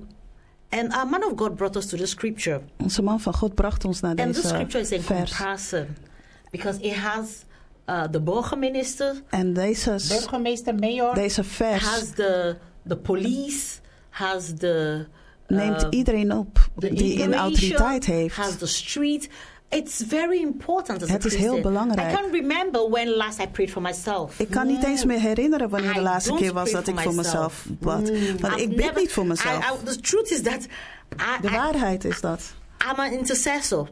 And our man of God brought us to the scripture. Onze man van God bracht ons naar deze vers. And the scripture is in comparison. Because it has the burgemeester. En burgemeester, mayor. Deze vers has the police, has the neemt iedereen op die een autoriteit heeft. Has the street. It's very important as a Het is heel belangrijk. I can't remember when last I prayed for myself. Ik kan niet eens meer herinneren wanneer de laatste keer was dat ik voor mezelf bad. Want ik bid niet voor mezelf. The truth is that de waarheid is dat. I'm an intercessor.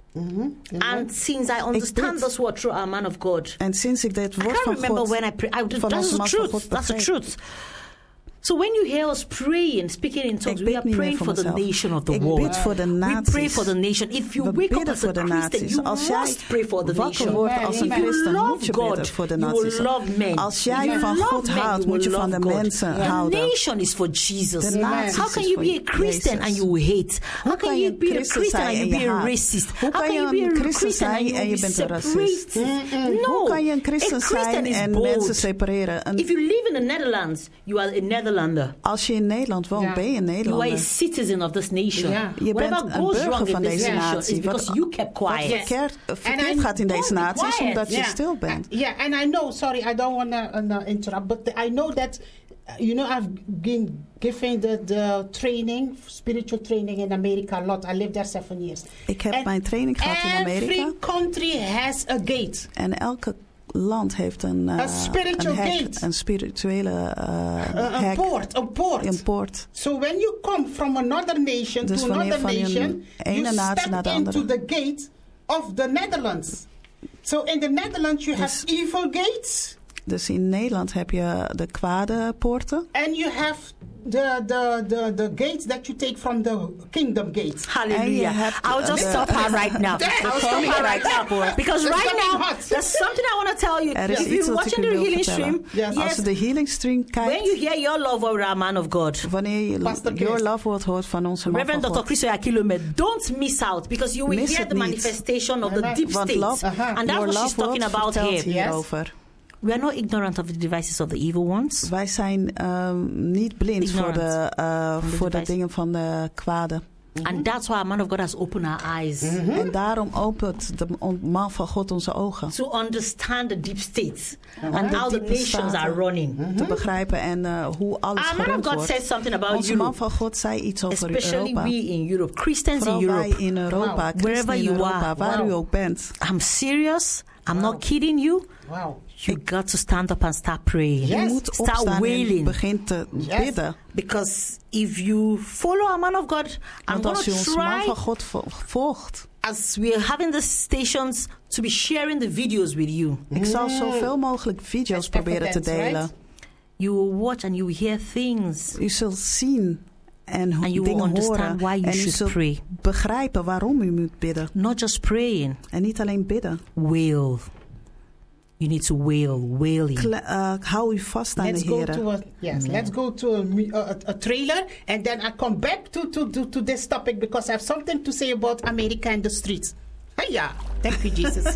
And since I understand this word through our man of God. En sinds ik dit woord van God that's the truth. That's the truth. So when you hear us praying, speaking in tongues, we are praying for the nation of the world. Bid voor de naties. We pray for the nation. If you wake up as a Christian, you must pray for the nation. Wordt als een christen, moet je bidden voor de naties. Als jij van God houdt, moet je van de mensen houden. The nation is for Jesus. How can you be a Christian and you hate? How can you be a Christian and you be a racist? Hoe kan je een christen zijn en je bent een racist? Hoe kan je een christen zijn en mensen separeren? If you live in the Netherlands, you are a Netherlander. Als je in Nederland woont, ben je een Nederlander. You are a citizen of this nation. Je bent een burger van deze natie. Because you kept quiet. Wat verkeerd gaat in deze natie is omdat je stil bent. And I know, sorry, I don't want to interrupt, but I know that, I've been given the training, spiritual training in America a lot. I lived there 7 years. Ik heb mijn training gehad in Amerika. Every country has a gate. En elke land heeft een spirituele hek. Een poort. So when you come from another nation to another nation, you step into the gate of the Netherlands. So in the Netherlands you have evil gates. Dus in Nederland heb je de kwade poorten. And you have the gates that you take from the kingdom gates. Hallelujah. I'll just stop her right now. I'll stop her right now. Because right now, there's something I want to tell you. If you're watching the healing stream, als je de healing stream kijkt, when you hear your love word our man of God, wanneer je your love word hoort van onze man Reverend van God, Dr. Chris Yakilome, don't miss out, because you will hear the manifestation of the deep state. And that's what she's talking about here. We are not ignorant of the devices of the evil ones. Wij zijn niet blind voor de dingen van de kwade. And that's why a man of God has opened our eyes. En daarom opent de man van God onze ogen. To understand the deep state and how the nations are running. Te begrijpen en hoe alles gerund wordt. Our man of God said something about Onze man van God zei iets over especially Europa. we in Europe, Christians Vooral in Europe. Wij in Europa, wherever you Europa, are, waar u ook bent. I'm serious. I'm not kidding you. You got to stand up and start praying. Je moet start wailing. En begin te bidden. Because if you follow a man of God, I'm going to try. Man van God volgt. As we are having the stations, to be sharing the videos with you. Ik zal zoveel mogelijk video's proberen te delen. Right? You will watch and you will hear things. U zult zien en dingen horen. Why you en u zult pray. begrijpen waarom u moet bidden. Not just praying. En niet alleen bidden. Wail. You need to wailing. Hou u vast aan de Heer. Let's go to a trailer and then I come back to this topic because I have something to say about America and the streets. Hiya! Thank you, Jesus.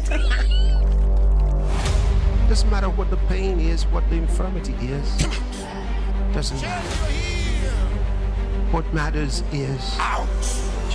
Doesn't matter what the pain is, what the infirmity is. Doesn't matter. What matters is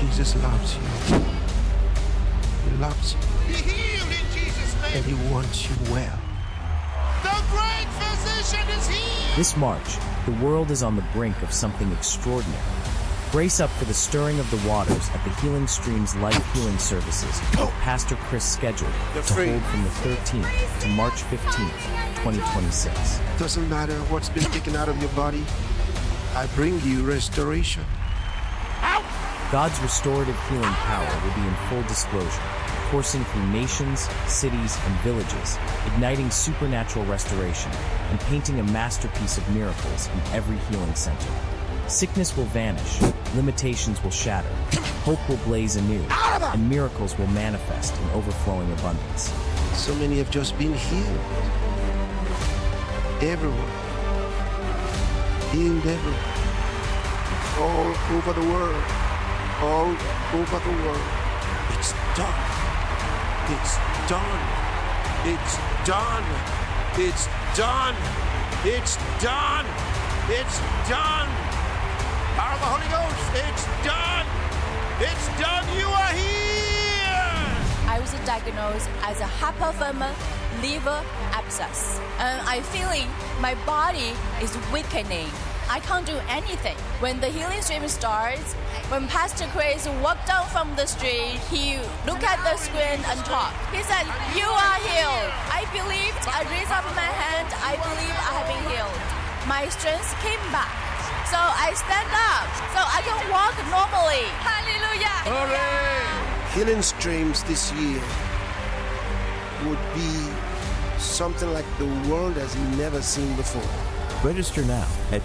Jesus loves you. He loves you. Be healed in Jesus' name. And He wants you well. The great physician is here. This March, the world is on the brink of something extraordinary. Brace up for the stirring of the waters at the Healing Streams Life Healing Services that Pastor Chris scheduled to hold from the 13th to March 15th, 2026. Doesn't matter what's been taken out of your body. I bring you restoration. God's restorative healing power will be in full disclosure, coursing through nations, cities, and villages, igniting supernatural restoration and painting a masterpiece of miracles in every healing center. Sickness will vanish, limitations will shatter, hope will blaze anew, and miracles will manifest in overflowing abundance. So many have just been healed. Everyone. Healed everyone. All over the world. All over the world. It's done. It's done. It's done. It's done. It's done. It's done. Power of the Holy Ghost. It's done. It's done. You are here. I was diagnosed as a hyperthermal liver abscess. And I'm feeling my body is weakening. I can't do anything. When the healing stream starts, when Pastor Chris walked down from the street, he looked at the screen and talked. He said, "You are healed." I believed. I raised up my hand. I believe I have been healed. My strength came back. So I stand up. So I can walk normally. Hallelujah. Hooray! Healing Streams this year would be something like the world has never seen before. Register now at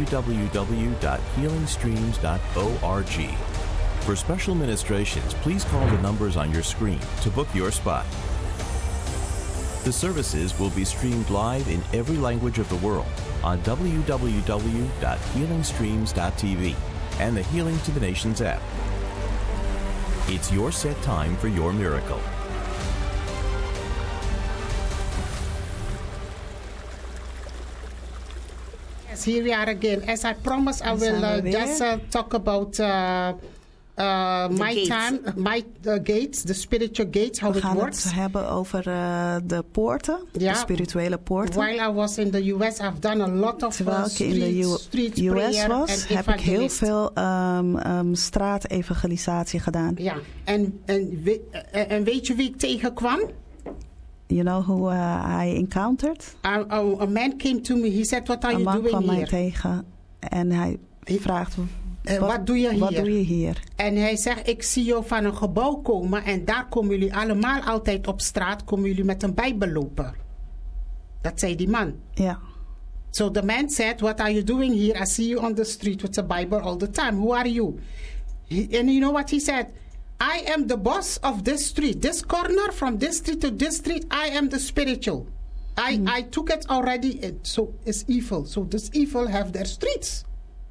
www.healingstreams.org. For special ministrations, please call the numbers on your screen to book your spot. The services will be streamed live in every language of the world on www.healingstreams.tv and the Healing to the Nations app. It's your set time for your miracle. Yes, here we are again. As I promised, I will just talk about my gates. Time, my gates, the spiritual gates, how it works. We gaan het hebben over de poorten, de spirituele poorten. While I was in the US, I've done a lot of Terwijl ik in de US was, heb ik heel veel straatevangelisatie gedaan. Ja, en weet je wie ik tegenkwam? You know who I encountered? A man came to me. He said, "What are you doing here?" Een man kwam mij tegen en hij vraagt, wat doe je hier? Wat doe je hier? En hij zegt, ik zie jou van een gebouw komen en daar komen jullie allemaal altijd op straat, komen jullie met een Bijbel lopen. Dat zei die man. Ja. So the man said, "What are you doing here? I see you on the street with a Bible all the time. Who are you?" And you know what he said? "I am the boss of this street. This corner, from this street to this street, I am the spiritual. I took it already, so it's evil. So this evil have their streets."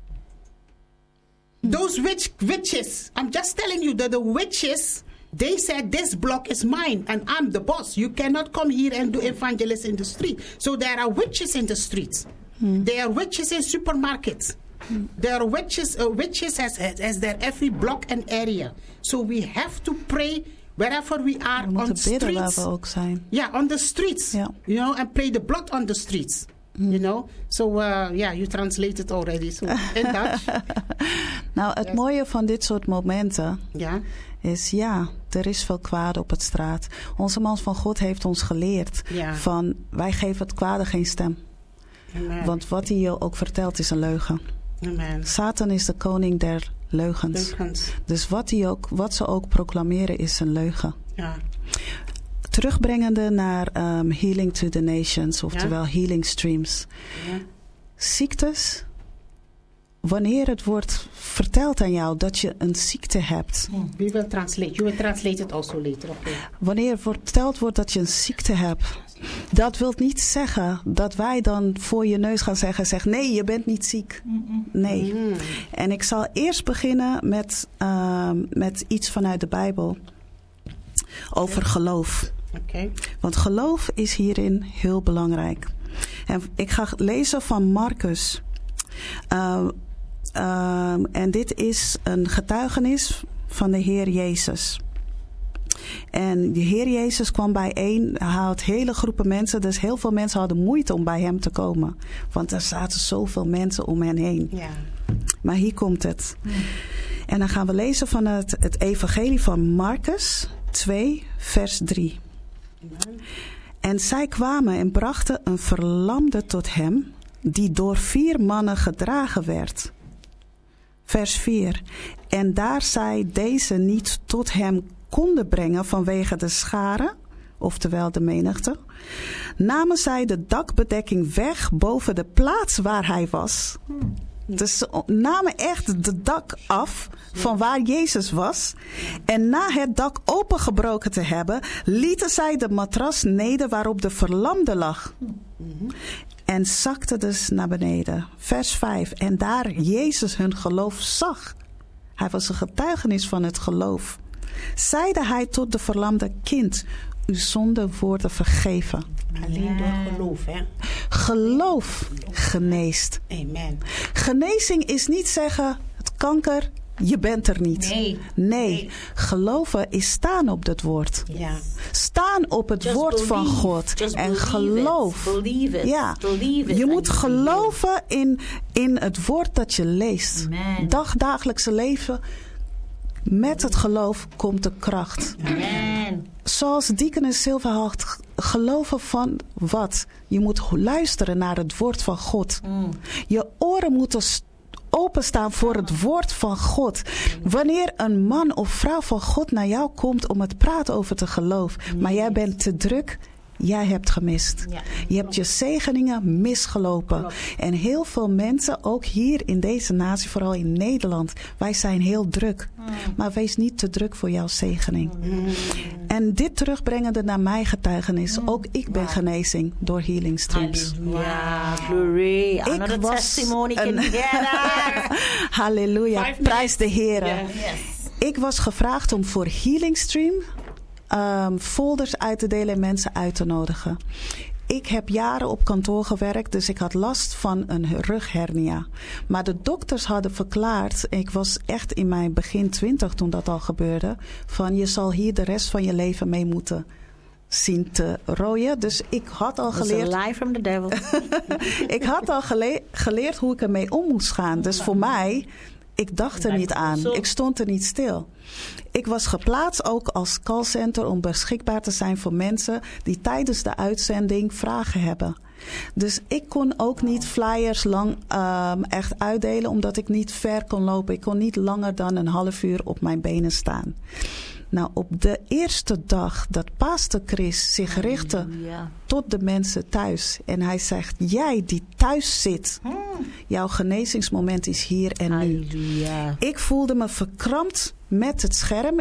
Those witches, I'm just telling you that the witches, they said this block is mine and I'm the boss. You cannot come here and do evangelism in the street. So there are witches in the streets. There are witches in supermarkets. There are witches as their every block and area. So we have to pray wherever we are on streets. Ook zijn. Yeah, on the streets. Yeah. You know, and pray the blood on the streets. You know, so you translate it already, so in Dutch. Nou, het mooie van dit soort momenten is, er is veel kwade op het straat. Onze man van God heeft ons geleerd van, wij geven het kwade geen stem. Amen. Want wat hij je ook vertelt is een leugen. Amen. Satan is de koning der leugens. Dus wat ze ook proclameren is een leugen. Ja. Terugbrengende naar Healing to the Nations, oftewel Healing Streams. Ja. Ziektes, wanneer het wordt verteld aan jou dat je een ziekte hebt. We will translate. You will translate it also later. Okay. Wanneer verteld wordt dat je een ziekte hebt, dat wil niet zeggen dat wij dan voor je neus gaan zeggen, nee, je bent niet ziek. Nee. En ik zal eerst beginnen met iets vanuit de Bijbel over geloof. Okay. Want geloof is hierin heel belangrijk. En ik ga lezen van Marcus. En dit is een getuigenis van de Heer Jezus. En de Heer Jezus kwam bijeen. Hij had hele groepen mensen. Dus heel veel mensen hadden moeite om bij hem te komen. Want er zaten zoveel mensen om hen heen. Ja. Maar hier komt het. En dan gaan we lezen van het evangelie van Marcus 2, vers 3. En zij kwamen en brachten een verlamde tot hem, die door 4 mannen gedragen werd. Vers 4. En daar zij deze niet tot hem konden brengen vanwege de scharen, oftewel de menigte, namen zij de dakbedekking weg boven de plaats waar hij was. Dus ze namen echt de dak af van waar Jezus was. En na het dak opengebroken te hebben, lieten zij de matras neder waarop de verlamde lag. En zakte dus naar beneden. Vers 5. En daar Jezus hun geloof zag. Hij was een getuigenis van het geloof. Zeide hij tot de verlamde: kind, uw zonden worden vergeven. Alleen door geloof, hè? Geloof geneest. Amen. Genezing is niet zeggen, het kanker, je bent er niet. Nee. Geloven is staan op het woord. Ja. Staan op het woord van God. En geloof. Believe it. Ja. Believe it. Je moet geloven in het woord dat je leest. Amen. Dagdagelijkse leven. Met het geloof komt de kracht. Amen. Zoals Deaconess Silva had geloven van wat? Je moet luisteren naar het woord van God. Je oren moeten openstaan voor het woord van God. Wanneer een man of vrouw van God naar jou komt om het praten over te geloof, maar jij bent te druk, jij hebt gemist. Ja. Je hebt je zegeningen misgelopen. Klopt. En heel veel mensen, ook hier in deze natie, vooral in Nederland, wij zijn heel druk. Maar wees niet te druk voor jouw zegening. En dit terugbrengende naar mijn getuigenis. Ook ik ben genezing door Healing Streams. Halleluja. Glory. Another testimony. Halleluja. Prijs de Heer. Yes. Ik was gevraagd om voor Healing Stream folders uit te delen en mensen uit te nodigen. Ik heb jaren op kantoor gewerkt, dus ik had last van een rughernia. Maar de dokters hadden verklaard, ik was echt in mijn begin 20 toen dat al gebeurde, van je zal hier de rest van je leven mee moeten zien te rooien. Dus ik had al geleerd. It's a lie from the devil. Ik had al geleerd hoe ik ermee om moest gaan. Dus voor mij, ik dacht er niet aan. Ik stond er niet stil. Ik was geplaatst ook als callcenter om beschikbaar te zijn voor mensen die tijdens de uitzending vragen hebben. Dus ik kon ook niet flyers lang echt uitdelen, omdat ik niet ver kon lopen. Ik kon niet langer dan een half uur op mijn benen staan. Nou, op de eerste dag dat Pastor Chris zich richtte tot de mensen thuis. En hij zegt, jij die thuis zit, jouw genezingsmoment is hier en nu. Ik voelde me verkrampt met het scherm.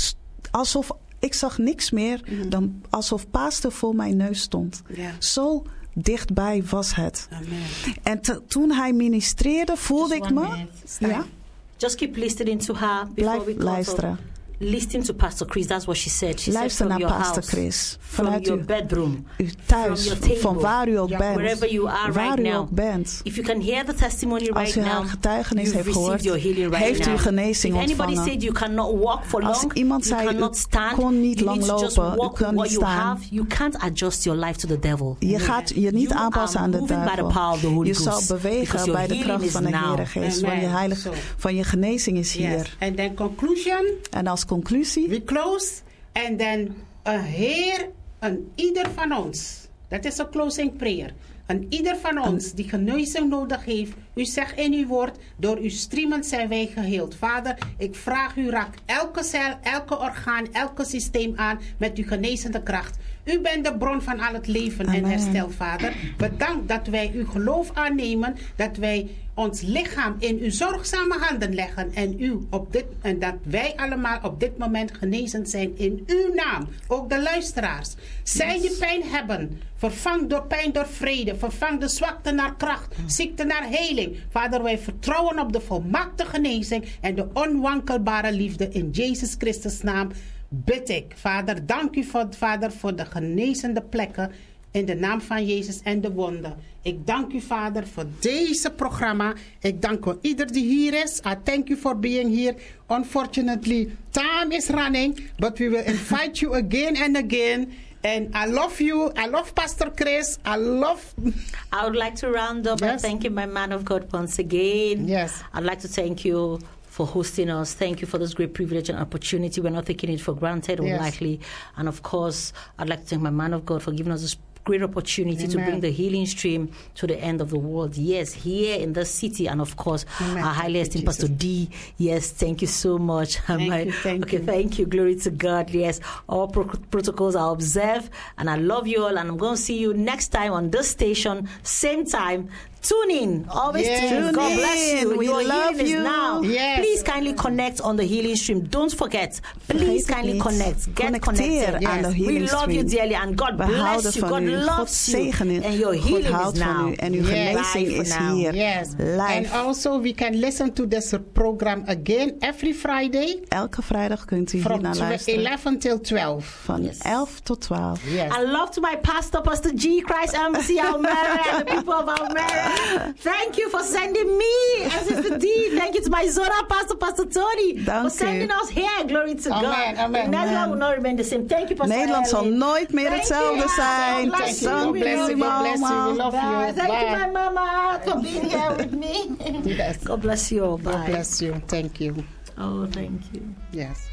Ik zag niks meer dan alsof Pastor voor mijn neus stond. Ja. Zo dichtbij was het. Amen. En toen hij ministreerde, voelde ik me... Ja? Just keep listening to her before Blijf we luisteren. Listen to Pastor Chris. That's what she said. She Luister said from naar your Pastor house, Chris. from Vanuit your bedroom, uw thuis, from your table, van waar u ook bent. wherever you are waar right u now. ook bent. If you can hear the testimony right Als u haar now, getuigenis you've heeft received gehoord, your healing right heeft now. u genezing If anybody ontvangen. said you cannot walk for long, Als iemand you zei, cannot u stand, kon niet you lang need to just lopen, u walk kan with what niet you staan. have. You can't adjust your life to the devil. Je gaat je niet You aanpassen are aan de moving by the duivel. power of the Holy Je Ghost, zal bewegen because your bij de healing kracht van de is now. Heilige Geest. Amen. Van je genezing is hier. Yes. And then conclusion. En als conclusie. We close. And then Heer, een ieder van ons. Dat is een closing prayer. Een ieder van ons die genezing nodig heeft. U zegt in uw woord, door uw streamen zijn wij geheeld. Vader, ik vraag u, raak elke cel, elke orgaan, elke systeem aan met uw genezende kracht. U bent de bron van al het leven en herstel, Vader. Bedankt dat wij uw geloof aannemen, dat wij ons lichaam in uw zorgzame handen leggen en dat wij allemaal op dit moment genezen zijn in uw naam. Ook de luisteraars. Zij die pijn hebben, vervang door pijn door vrede, vervang de zwakte naar kracht, ziekte naar heling. Vader, wij vertrouwen op de volmaakte genezing en de onwankelbare liefde in Jezus Christus naam. Bid ik, Vader, dank u Vader voor de genezende plekken In de naam van Jezus en de wonden. Ik dank u, Vader, voor deze programma. Ik dank u ieder die hier is. I thank you for being here. Unfortunately, time is running, but we will invite you again and again. And I love you. I love Pastor Chris. I would like to round up by thanking my man of God once again. Yes. I'd like to thank you for hosting us. Thank you for this great privilege and opportunity. We're not taking it for granted or lightly. And of course, I'd like to thank my man of God for giving us this great opportunity to bring the healing stream to the end of the world. Yes, here in this city, and of course, our highly esteemed Pastor D. Yes, thank you so much. Thank you. Glory to God. Yes, all protocols are observed, and I love you all. And I'm going to see you next time on this station, same time. Tune in. Always tune in. God bless you. We love you. Now. Yes. Please kindly connect on the healing stream. Don't forget. Please kindly connect. Get connected. Yes. We love you dearly, and God bless you. God loves you. And your healing is now. En uw genezing is hier. Yes. Live. And also we can listen to this program again every Friday. Elke vrijdag kunt u hier naar luisteren. From 11 till 12. Van 11 tot 12. Yes. I love to my pastor, Pastor G, Christ Embassy, Almere, and the people of Almere. Thank you for sending me and Sister D. Thank you to my Zora pastor, Pastor Tony, for sending us here. Glory to God. Amen. Nederland will not remain the same. Thank you, Pastor Nederland zal nooit meer hetzelfde zijn. God bless you. We love you. Thank you, my mama, for being here with me. Yes. God bless you all. Bye. God bless you. Thank you. Oh, thank you. Yes.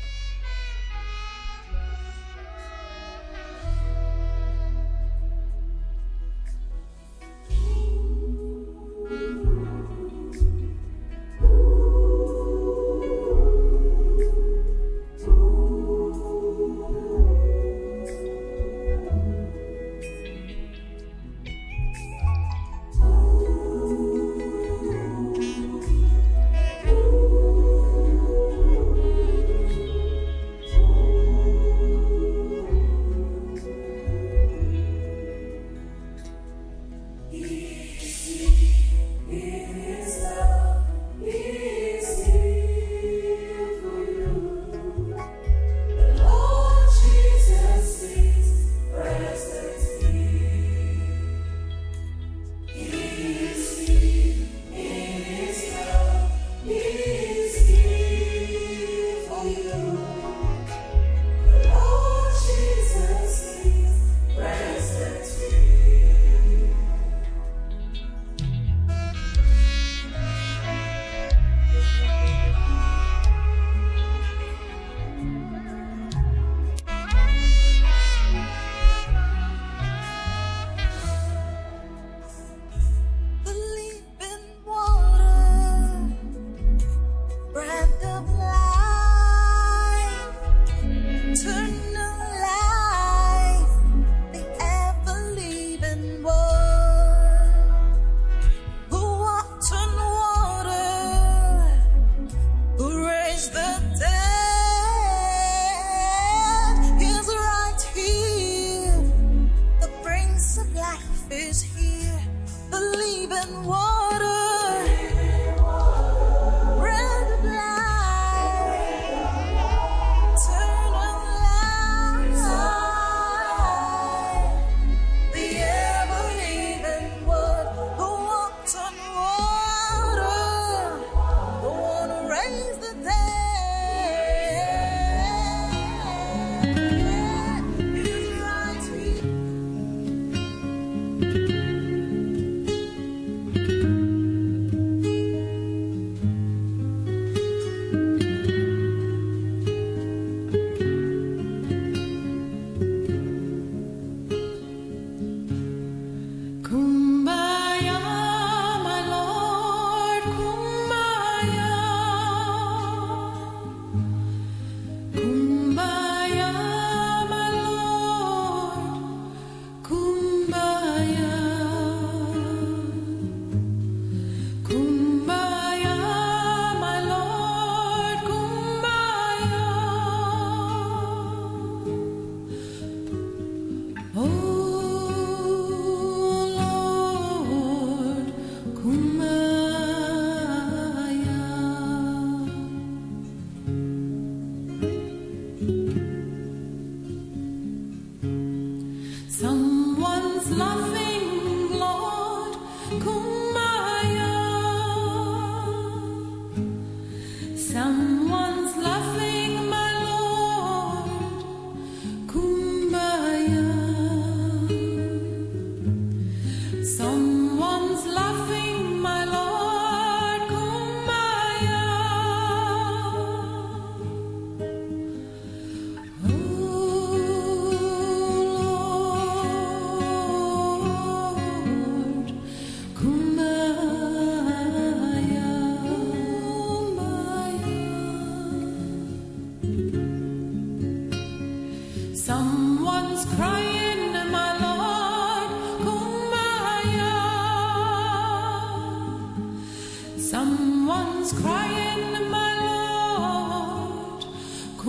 Someone's crying, my Lord,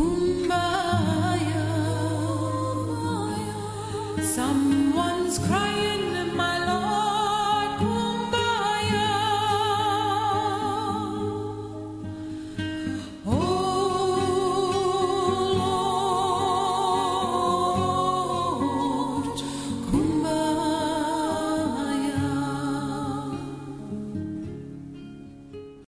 Kumbaya. Someone's crying.